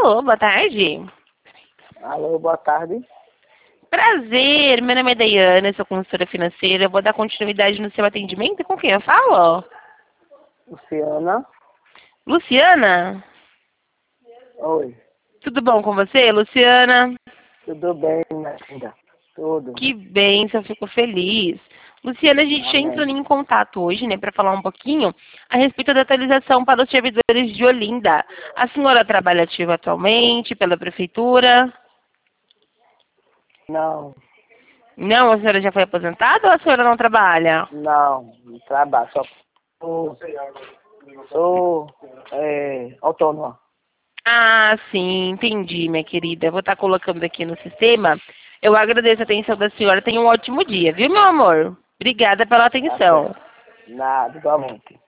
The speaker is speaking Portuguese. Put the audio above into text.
Alô, boa tarde. Alô, boa tarde. Prazer, meu nome é Daiane, sou consultora financeira. Eu vou dar continuidade no seu atendimento. Com quem eu falo? Luciana. Luciana? Oi. Tudo bom com você, Luciana? Tudo bem, minha filha? Tudo. Que bem, eu fico feliz. Luciana, a gente Amém. entrou em contato hoje, né, para falar um pouquinho a respeito da atualização para os servidores de Olinda. A senhora trabalha ativa atualmente pela prefeitura? Não, Não, a senhora já foi aposentada ou a senhora não trabalha? não trabalho, só sou autônoma. Ah, sim, entendi, minha querida. Eu vou estar colocando aqui no sistema. Eu agradeço a atenção da senhora. Tenha um ótimo dia, viu, meu amor? Obrigada pela Tá atenção. certo. Nada, igualmente.